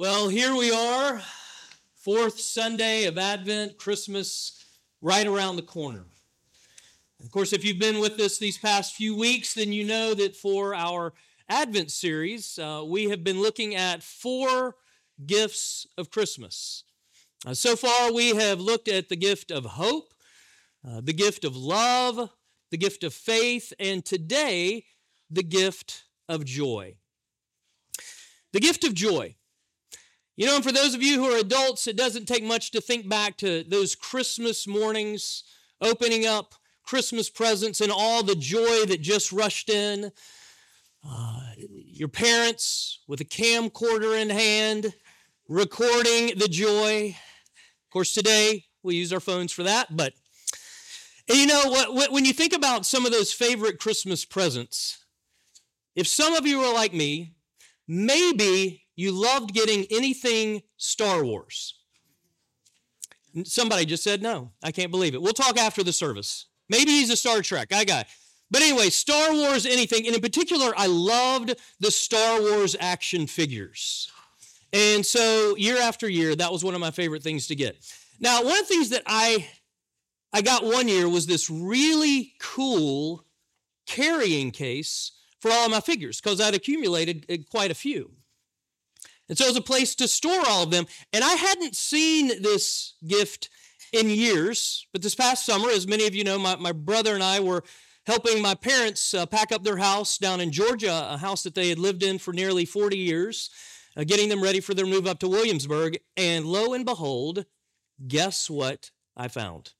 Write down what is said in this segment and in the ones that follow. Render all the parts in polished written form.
Well, here we are, fourth Sunday of Advent, Christmas right around the corner. Of course, if you've been with us these past few weeks, then you know that for our Advent series, we have been looking at 4 gifts of Christmas. So far, we have looked at the gift of hope, the gift of love, the gift of faith, and today, the gift of joy. The gift of joy. You know, and for those of you who are adults, it doesn't take much to think back to those Christmas mornings, opening up Christmas presents and all the joy that just rushed in. Your parents with a camcorder in hand, recording the joy. Of course, today we use our phones for that, but you know what? When you think about some of those favorite Christmas presents, if some of you are like me, maybe you loved getting anything Star Wars. Somebody just said no. I can't believe it. We'll talk after the service. Maybe he's a Star Trek. I got it. But anyway, Star Wars anything. And in particular, I loved the Star Wars action figures. And so year after year, that was one of my favorite things to get. Now, one of the things that I got one year was this really cool carrying case for all of my figures because I'd accumulated quite a few. And so it was a place to store all of them. And I hadn't seen this gift in years, but this past summer, as many of you know, my brother and I were helping my parents pack up their house down in Georgia, a house that they had lived in for nearly 40 years, getting them ready for their move up to Williamsburg. And lo and behold, guess what I found?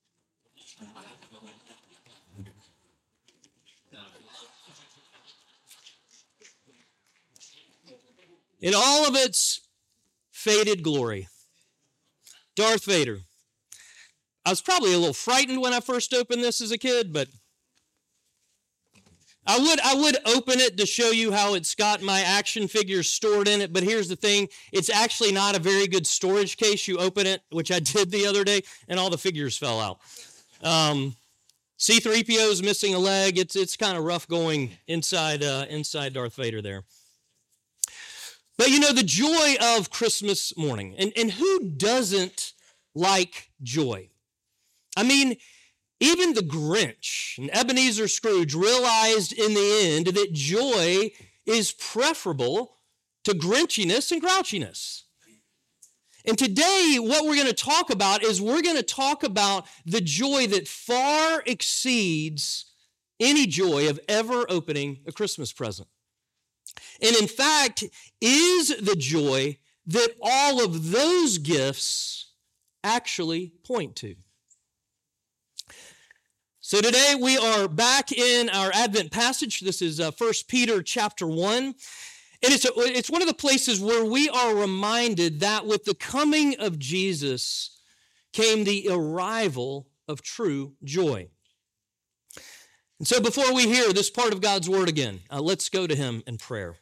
In all of its faded glory, Darth Vader. I was probably a little frightened when I first opened this as a kid, but I would open it to show you how it's got my action figures stored in it, but here's the thing, it's actually not a very good storage case. You open it, which I did the other day, and all the figures fell out. C-3PO's missing a leg. It's kind of rough going inside Darth Vader there. But you know, the joy of Christmas morning, and who doesn't like joy? I mean, even the Grinch and Ebenezer Scrooge realized in the end that joy is preferable to grinchiness and grouchiness. And today, what we're going to talk about is we're going to talk about the joy that far exceeds any joy of ever opening a Christmas present. And in fact, is the joy that all of those gifts actually point to. So today we are back in our Advent passage. This is 1 Peter chapter 1. And it's one of the places where we are reminded that with the coming of Jesus came the arrival of true joy. And so before we hear this part of God's word again, let's go to him in prayer.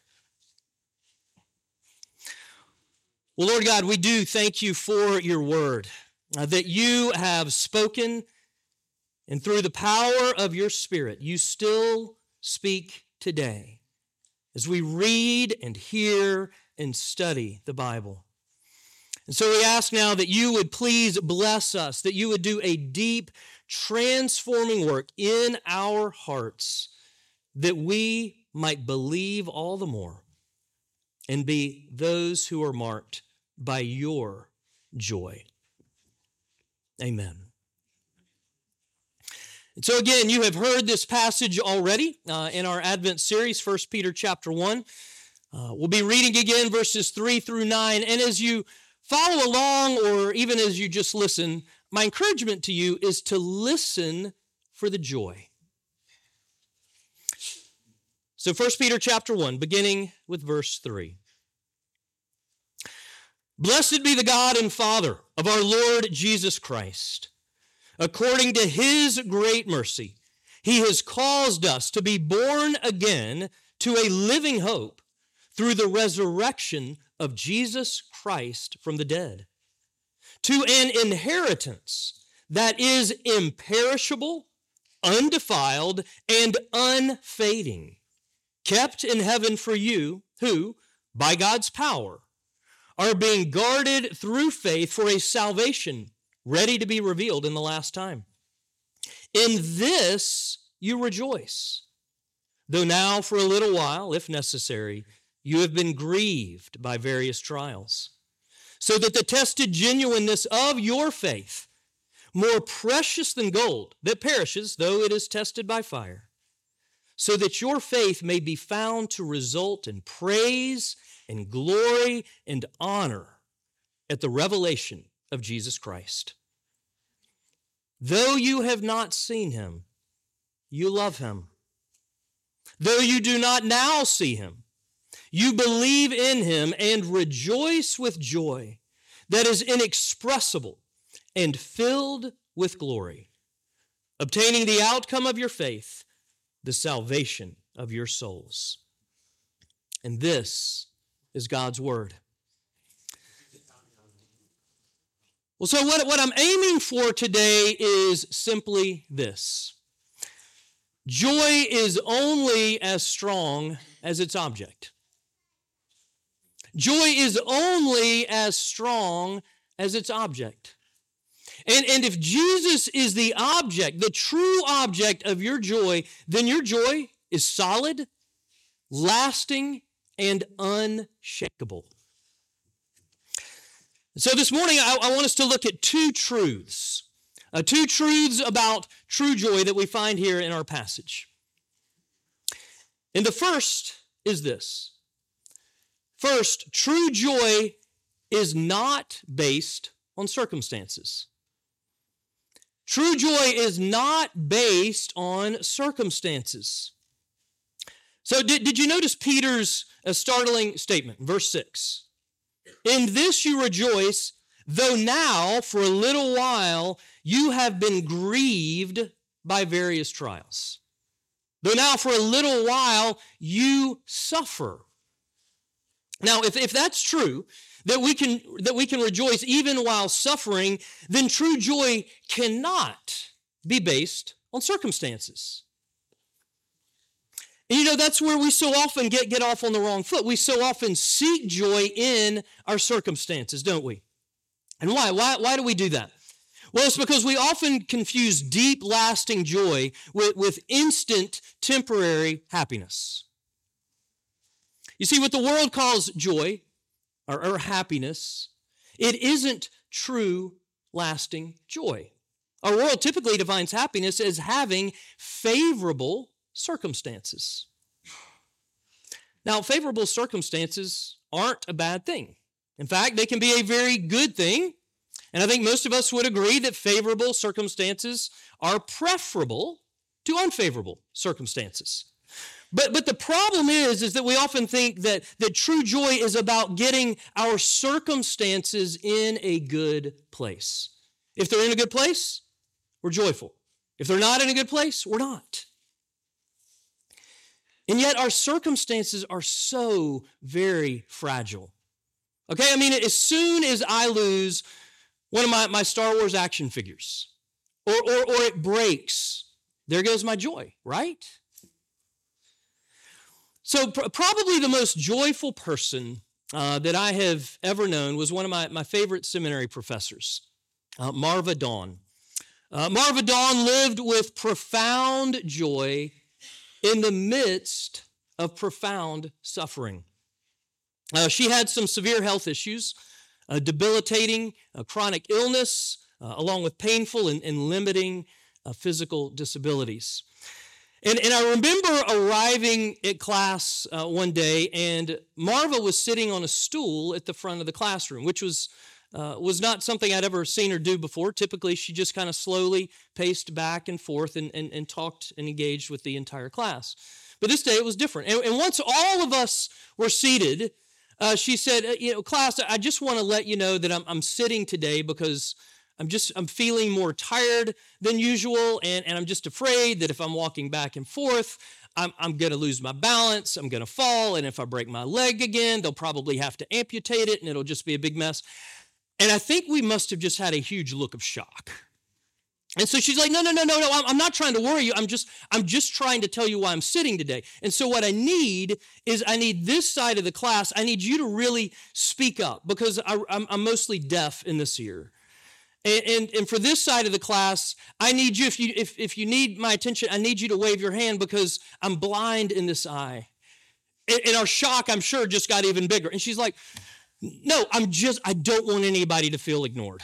Well, Lord God, we do thank you for your word, that you have spoken, and through the power of your Spirit, you still speak today as we read and hear and study the Bible. And so we ask now that you would please bless us, that you would do a deep, transforming work in our hearts, that we might believe all the more and be those who are marked by your joy. Amen. And so again, you have heard this passage already in our Advent series, 1 Peter chapter 1. We'll be reading again verses 3 through 9. And as you follow along, or even as you just listen, my encouragement to you is to listen for the joy. So 1 Peter chapter 1, beginning with verse 3. Blessed be the God and Father of our Lord Jesus Christ. According to his great mercy, he has caused us to be born again to a living hope through the resurrection of Jesus Christ from the dead, to an inheritance that is imperishable, undefiled, and unfading, kept in heaven for you, who, by God's power, are being guarded through faith for a salvation ready to be revealed in the last time. In this you rejoice, though now for a little while, if necessary, you have been grieved by various trials, so that the tested genuineness of your faith, more precious than gold that perishes, though it is tested by fire, so that your faith may be found to result in praise and glory and honor at the revelation of Jesus Christ. Though you have not seen him, you love him. Though you do not now see him, you believe in him and rejoice with joy that is inexpressible and filled with glory, obtaining the outcome of your faith, the salvation of your souls. And this is God's word. Well, so what I'm aiming for today is simply this. Joy is only as strong as its object. Joy is only as strong as its object. And if Jesus is the object, the true object of your joy, then your joy is solid, lasting, and unshakable. So this morning, I want us to look at two truths about true joy that we find here in our passage. And the first is this. First, true joy is not based on circumstances. True joy is not based on circumstances. So did you notice Peter's startling statement, verse 6? In this you rejoice, though now for a little while you have been grieved by various trials. Though now for a little while you suffer. Now, if that's true, that we can rejoice even while suffering, then true joy cannot be based on circumstances. And that's where we so often get off on the wrong foot. We so often seek joy in our circumstances, don't we? And why? Why do we do that? Well, it's because we often confuse deep, lasting joy with instant, temporary happiness. You see, what the world calls joy or happiness, it isn't true, lasting joy. Our world typically defines happiness as having favorable circumstances. Now, favorable circumstances aren't a bad thing. In fact, they can be a very good thing. And I think most of us would agree that favorable circumstances are preferable to unfavorable circumstances. But the problem is that we often think that true joy is about getting our circumstances in a good place. If they're in a good place, we're joyful. If they're not in a good place, we're not. And yet our circumstances are so very fragile. Okay, I mean, as soon as I lose one of my Star Wars action figures, or it breaks, there goes my joy, right? So probably the most joyful person that I have ever known was one of my favorite seminary professors, Marva Dawn. Marva Dawn lived with profound joy in the midst of profound suffering. She had some severe health issues, debilitating chronic illness, along with painful and limiting physical disabilities. And I remember arriving at class one day, and Marva was sitting on a stool at the front of the classroom, which was not something I'd ever seen her do before. Typically, she just kind of slowly paced back and forth and talked and engaged with the entire class. But this day it was different. And once all of us were seated, she said, class, I just want to let you know that I'm sitting today because I'm feeling more tired than usual, and I'm just afraid that if I'm walking back and forth, I'm going to lose my balance, I'm going to fall, and if I break my leg again, they'll probably have to amputate it, and it'll just be a big mess. And I think we must have just had a huge look of shock. And so she's like, no, I'm not trying to worry you. I'm just trying to tell you why I'm sitting today. And so what I need is this side of the class. I need you to really speak up because I'm mostly deaf in this ear. And for this side of the class, I need you, if you need my attention, I need you to wave your hand because I'm blind in this eye. And our shock, I'm sure, just got even bigger. And she's like, no, I don't want anybody to feel ignored.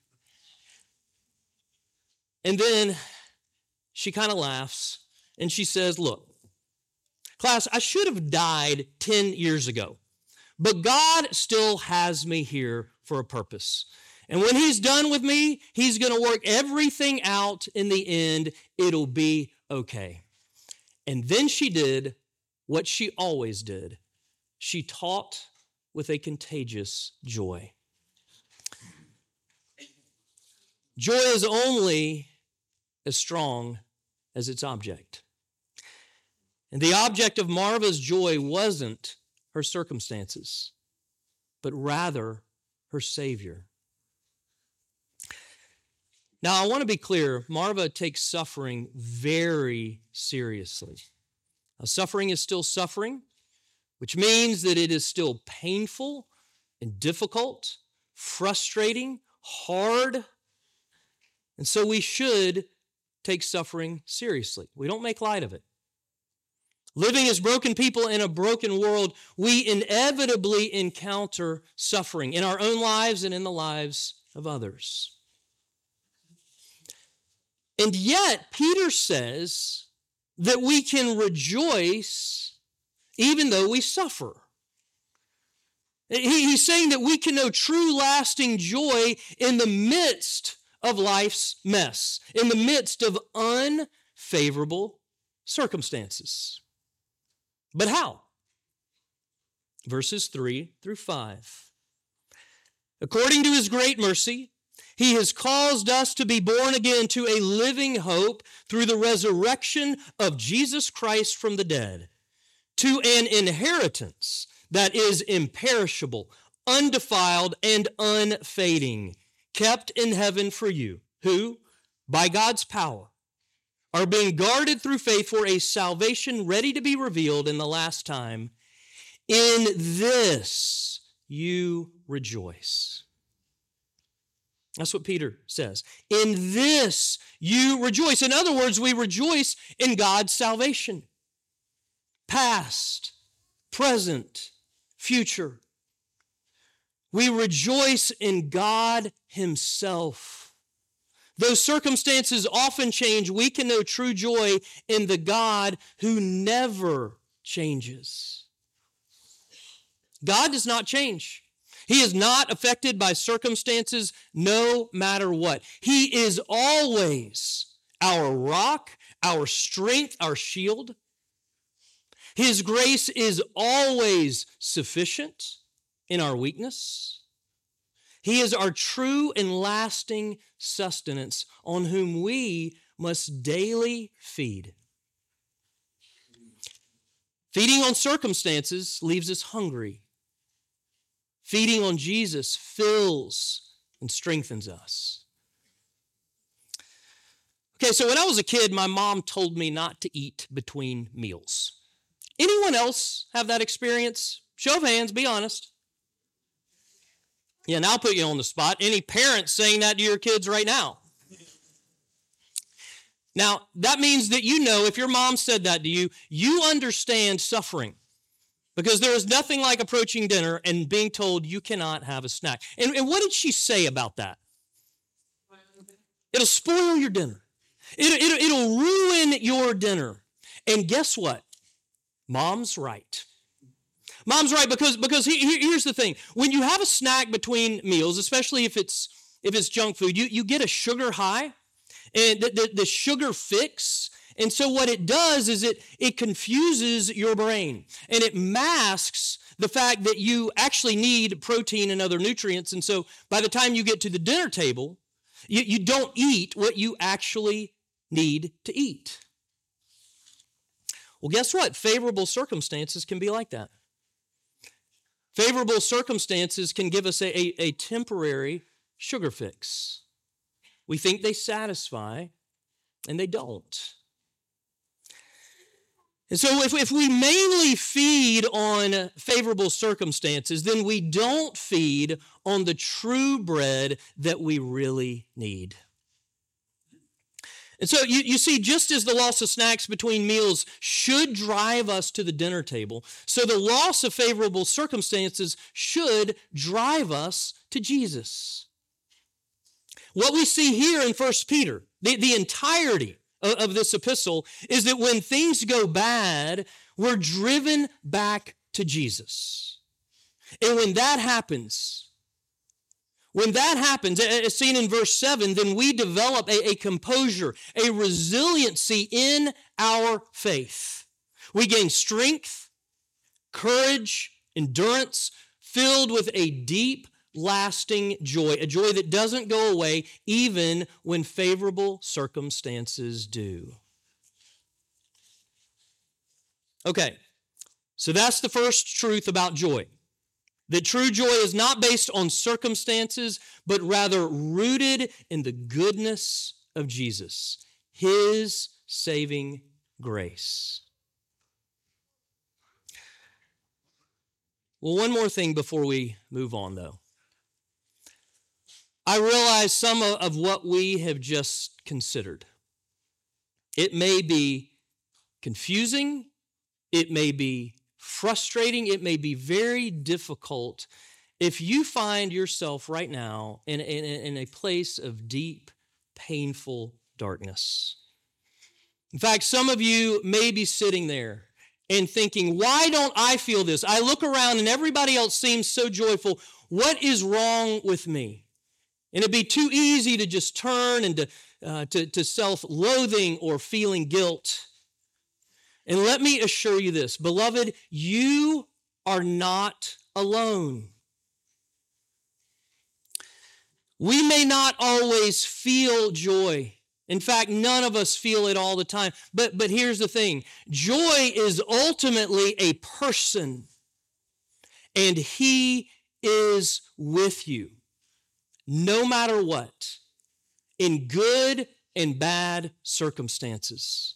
And then she kind of laughs and she says, look, class, I should have died 10 years ago, but God still has me here for a purpose. And when he's done with me, he's going to work everything out in the end. It'll be okay. And then she did what she always did. She taught with a contagious joy. Joy is only as strong as its object. And the object of Marva's joy wasn't her circumstances, but rather her Savior. Now, I want to be clear, Marva takes suffering very seriously. Now, suffering is still suffering, which means that it is still painful and difficult, frustrating, hard. And so we should take suffering seriously. We don't make light of it. Living as broken people in a broken world, we inevitably encounter suffering in our own lives and in the lives of others. And yet, Peter says that we can rejoice even though we suffer. He's saying that we can know true lasting joy in the midst of life's mess, in the midst of unfavorable circumstances. But how? Verses 3 through 5. According to his great mercy, he has caused us to be born again to a living hope through the resurrection of Jesus Christ from the dead, to an inheritance that is imperishable, undefiled, and unfading, kept in heaven for you, who, by God's power, are being guarded through faith for a salvation ready to be revealed in the last time. In this you rejoice. That's what Peter says. In this you rejoice. In other words, we rejoice in God's salvation. Past, present, future. We rejoice in God himself. Though circumstances often change, we can know true joy in the God who never changes. God does not change. He is not affected by circumstances no matter what. He is always our rock, our strength, our shield. His grace is always sufficient in our weakness. He is our true and lasting sustenance on whom we must daily feed. Feeding on circumstances leaves us hungry. Feeding on Jesus fills and strengthens us. Okay, so when I was a kid, my mom told me not to eat between meals. Anyone else have that experience? Show of hands, be honest. Yeah, now I'll put you on the spot. Any parents saying that to your kids right now? Now, that means that you know, if your mom said that to you, you understand suffering. Because there is nothing like approaching dinner and being told you cannot have a snack. And what did she say about that? It'll spoil your dinner. It'll ruin your dinner. And guess what? Mom's right. Mom's right because here's the thing. When you have a snack between meals, especially if it's junk food, you get a sugar high and the sugar fix. And so what it does is it confuses your brain and it masks the fact that you actually need protein and other nutrients. And so by the time you get to the dinner table, you don't eat what you actually need to eat. Well, guess what? Favorable circumstances can be like that. Favorable circumstances can give us a temporary sugar fix. We think they satisfy, and they don't. And so if we mainly feed on favorable circumstances, then we don't feed on the true bread that we really need. And so you see, just as the loss of snacks between meals should drive us to the dinner table, so the loss of favorable circumstances should drive us to Jesus. What we see here in 1 Peter, the entirety of this epistle, is that when things go bad, we're driven back to Jesus. And when that happens, as seen in verse 7, then we develop a composure, a resiliency in our faith. We gain strength, courage, endurance, filled with a deep, lasting joy, a joy that doesn't go away even when favorable circumstances do. Okay, so that's the first truth about joy. That true joy is not based on circumstances, but rather rooted in the goodness of Jesus, His saving grace. Well, one more thing before we move on, though. I realize some of what we have just considered. It may be confusing, it may be frustrating, it may be very difficult if you find yourself right now in a place of deep, painful darkness. In fact, some of you may be sitting there and thinking, why don't I feel this? I look around and everybody else seems so joyful. What is wrong with me? And it'd be too easy to just turn and to self-loathing or feeling guilt. And let me assure you this, beloved, you are not alone. We may not always feel joy. In fact, none of us feel it all the time. But here's the thing. Joy is ultimately a person, and He is with you, no matter what, in good and bad circumstances.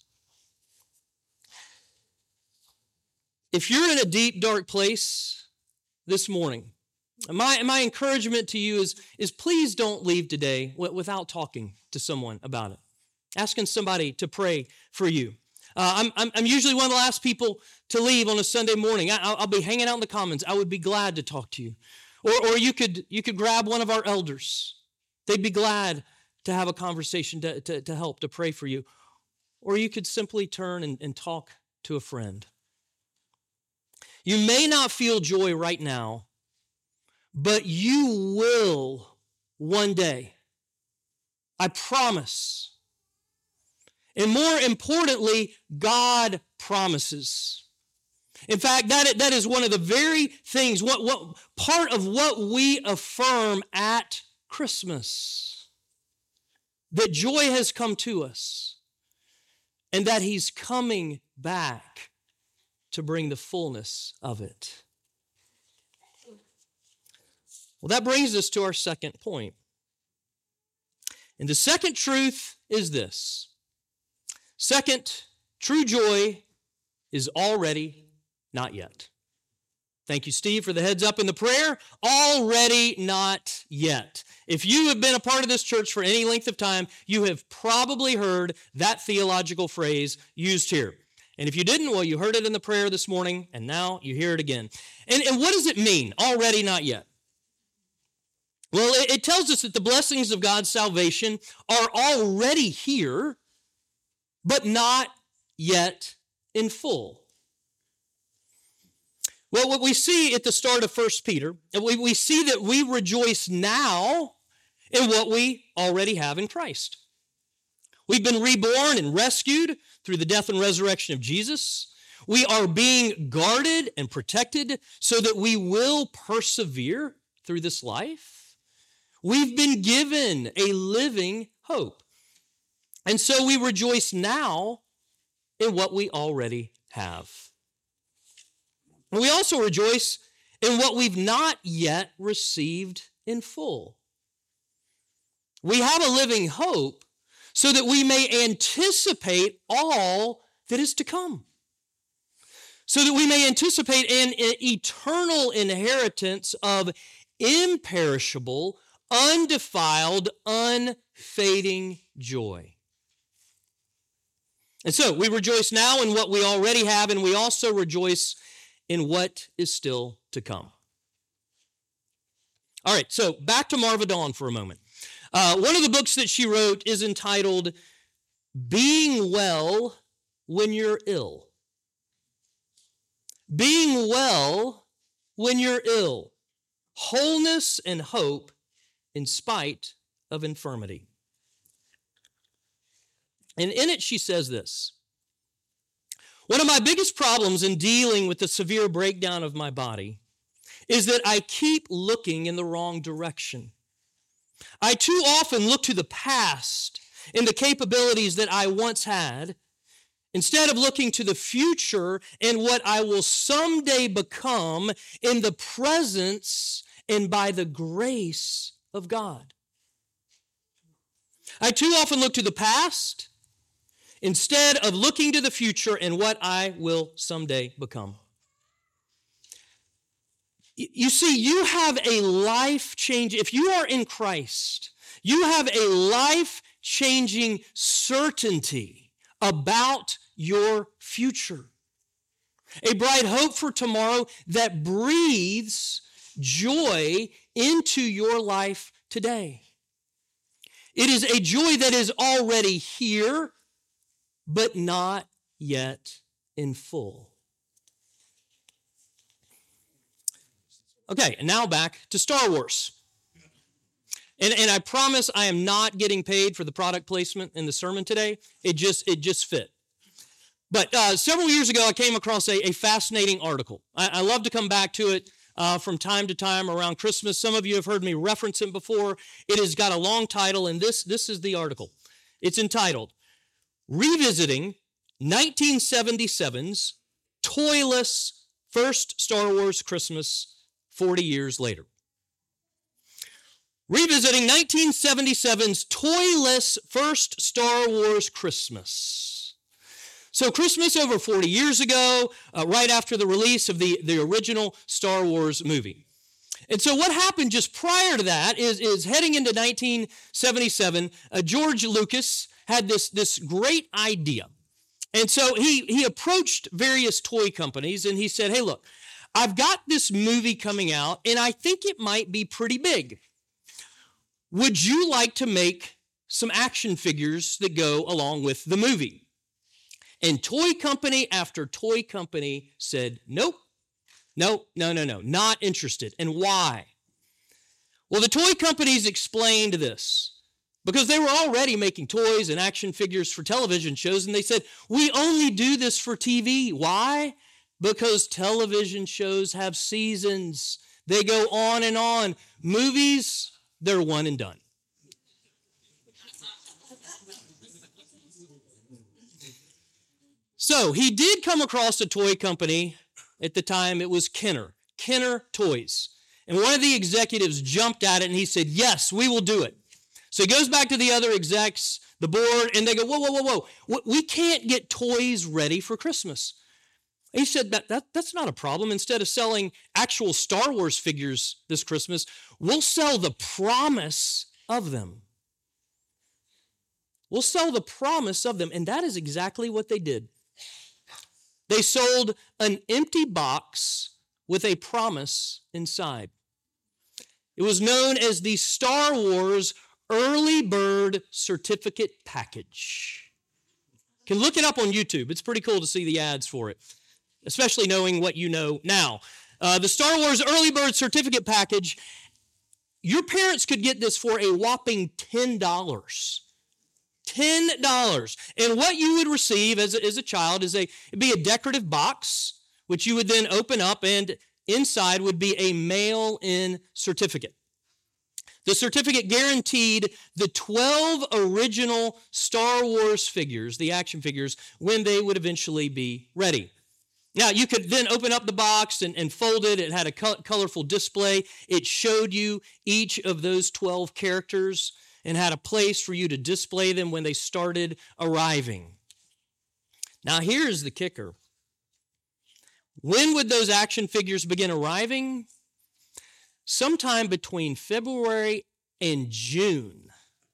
If you're in a deep, dark place this morning, my encouragement to you is please don't leave today without talking to someone about it, asking somebody to pray for you. I'm usually one of the last people to leave on a Sunday morning. I'll be hanging out in the Commons. I would be glad to talk to you. Or you could grab one of our elders. They'd be glad to have a conversation to help, to pray for you. Or you could simply turn and talk to a friend. You may not feel joy right now, but you will one day. I promise. And more importantly, God promises. In fact, that is one of the very things, what part of what we affirm at Christmas. That joy has come to us and that He's coming back to bring the fullness of it. Well, that brings us to our second point. And the second truth is this. Second, true joy is already, not yet. Thank you, Steve, for the heads up in the prayer. Already, not yet. If you have been a part of this church for any length of time, you have probably heard that theological phrase used here. And if you didn't, well, you heard it in the prayer this morning, and now you hear it again. And what does it mean, already, not yet? Well, it tells us that the blessings of God's salvation are already here, but not yet in full. Well, what we see at the start of 1 Peter, we see that we rejoice now in what we already have in Christ. We've been reborn and rescued through the death and resurrection of Jesus. We are being guarded and protected so that we will persevere through this life. We've been given a living hope. And so we rejoice now in what we already have. And we also rejoice in what we've not yet received in full. We have a living hope so that we may anticipate all that is to come. So that we may anticipate an eternal inheritance of imperishable, undefiled, unfading joy. And so we rejoice now in what we already have, and we also rejoice in what is still to come. All right, so back to Marva Dawn for a moment. One of the books that she wrote is entitled Being Well When You're Ill. Being well when you're ill. Wholeness and hope in spite of infirmity. And in it she says this: one of my biggest problems in dealing with the severe breakdown of my body is that I keep looking in the wrong direction. I too often look to the past and the capabilities that I once had, instead of looking to the future and what I will someday become in the presence and by the grace of God. I too often look to the past instead of looking to the future and what I will someday become. You see, you have a life-changing, if you are in Christ, you have a life-changing certainty about your future. A bright hope for tomorrow that breathes joy into your life today. It is a joy that is already here, but not yet in full. Okay, and now back to Star Wars. And I promise I am not getting paid for the product placement in the sermon today. It just fit. But several years ago, I came across a fascinating article. I love to come back to it from time to time around Christmas. Some of you have heard me reference it before. It has got a long title, and this is the article. It's entitled, Revisiting 1977's Toyless First Star Wars Christmas 40 Years Later. Revisiting 1977's toyless first Star Wars Christmas. So Christmas over 40 years ago, right after the release of the original Star Wars movie. And so what happened just prior to that is heading into 1977, George Lucas had this great idea. And so he approached various toy companies and he said, hey, look, I've got this movie coming out and I think it might be pretty big. Would you like to make some action figures that go along with the movie? And toy company after toy company said, nope, no, not interested. And why? Well, the toy companies explained this because they were already making toys and action figures for television shows, and they said, we only do this for TV. Why? Because television shows have seasons. They go on and on. Movies, they're one and done. So he did come across a toy company at the time. It was Kenner Toys. And one of the executives jumped at it and he said, yes, we will do it. So he goes back to the other execs, the board, and they go, whoa. We can't get toys ready for Christmas. He said, that's not a problem. Instead of selling actual Star Wars figures this Christmas, we'll sell the promise of them. We'll sell the promise of them. And that is exactly what they did. They sold an empty box with a promise inside. It was known as the Star Wars Early Bird Certificate Package. You can look it up on YouTube. It's pretty cool to see the ads for it, especially knowing what you know now. The Star Wars Early Bird Certificate Package, your parents could get this for a whopping $10. $10. And what you would receive as a child it'd be a decorative box, which you would then open up, and inside would be a mail-in certificate. The certificate guaranteed the 12 original Star Wars figures, the action figures, when they would eventually be ready. Now, you could then open up the box and fold it. It had a colorful display. It showed you each of those 12 characters. and had a place for you to display them when they started arriving. Now, here's the kicker. When would those action figures begin arriving? Sometime between February and June.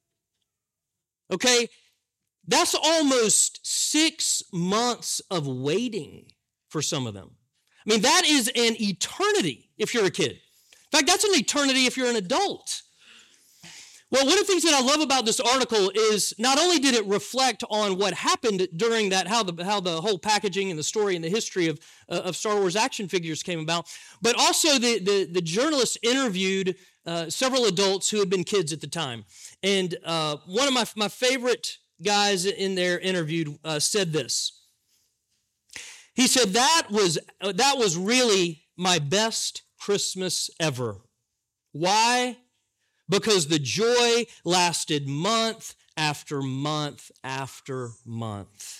Okay, that's almost 6 months of waiting for some of them. I mean, that is an eternity if you're a kid. In fact, that's an eternity if you're an adult. Well, one of the things that I love about this article is not only did it reflect on what happened during that, how the whole packaging and the story and the history of Star Wars action figures came about, but also the journalists interviewed several adults who had been kids at the time. And one of my favorite guys in there interviewed said this. He said, that was really my best Christmas ever. Why? Because the joy lasted month after month after month.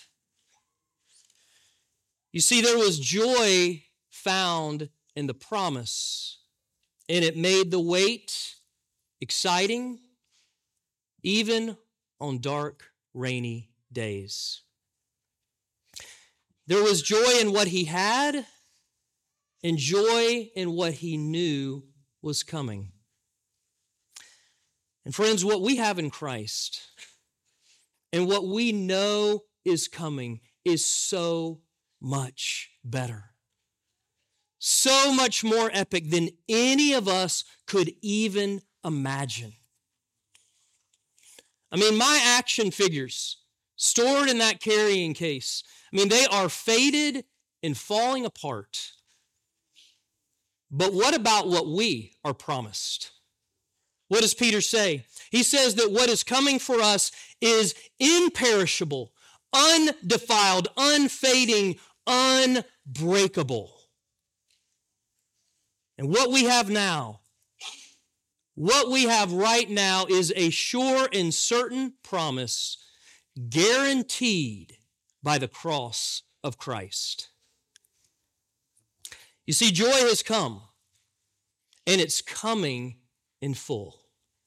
You see, there was joy found in the promise, and it made the wait exciting, even on dark, rainy days. There was joy in what he had, and joy in what he knew was coming. And friends, what we have in Christ and what we know is coming is so much better. So much more epic than any of us could even imagine. I mean, my action figures stored in that carrying case, I mean, they are faded and falling apart. But what about what we are promised? What does Peter say? He says that what is coming for us is imperishable, undefiled, unfading, unbreakable. And what we have now, what we have right now is a sure and certain promise guaranteed by the cross of Christ. You see, joy has come, and it's coming in full.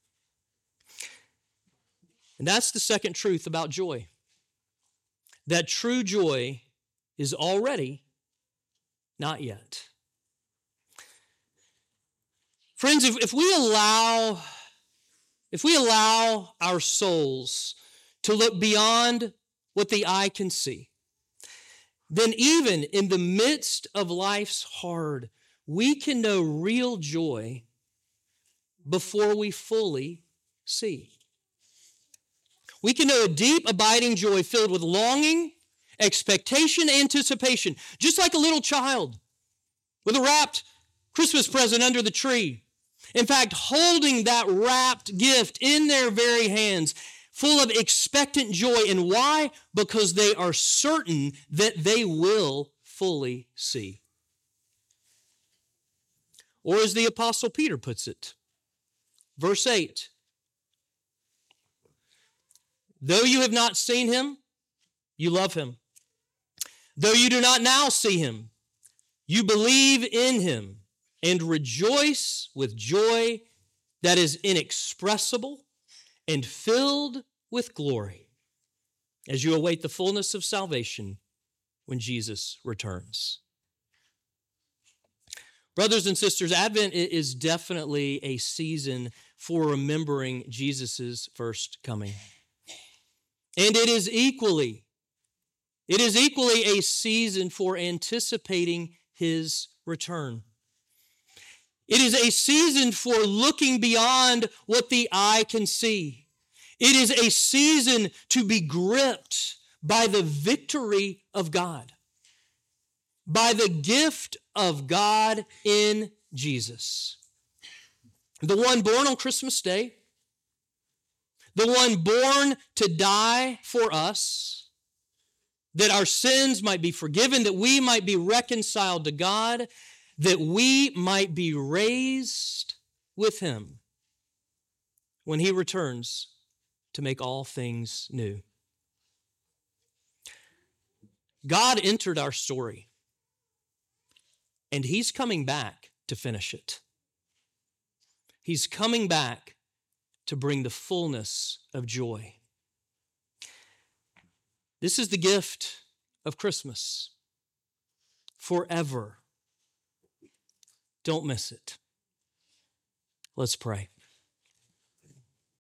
And that's the second truth about joy. That true joy is already, not yet. Friends, if we allow our souls to look beyond what the eye can see, then even in the midst of life's hard, we can know real joy before we fully see. We can know a deep, abiding joy filled with longing, expectation, anticipation, just like a little child with a wrapped Christmas present under the tree. In fact, holding that wrapped gift in their very hands, full of expectant joy. And why? Because they are certain that they will fully see. Or as the Apostle Peter puts it, verse 8, though you have not seen him, you love him. Though you do not now see him, you believe in him and rejoice with joy that is inexpressible and filled with glory as you await the fullness of salvation when Jesus returns. Brothers and sisters, Advent is definitely a season for remembering Jesus' first coming. And it is equally a season for anticipating his return. It is a season for looking beyond what the eye can see. It is a season to be gripped by the victory of God, by the gift of God in Jesus. The one born on Christmas Day, the one born to die for us, that our sins might be forgiven, that we might be reconciled to God, that we might be raised with him when he returns to make all things new. God entered our story, and he's coming back to finish it. He's coming back to bring the fullness of joy. This is the gift of Christmas. Forever. Don't miss it. Let's pray.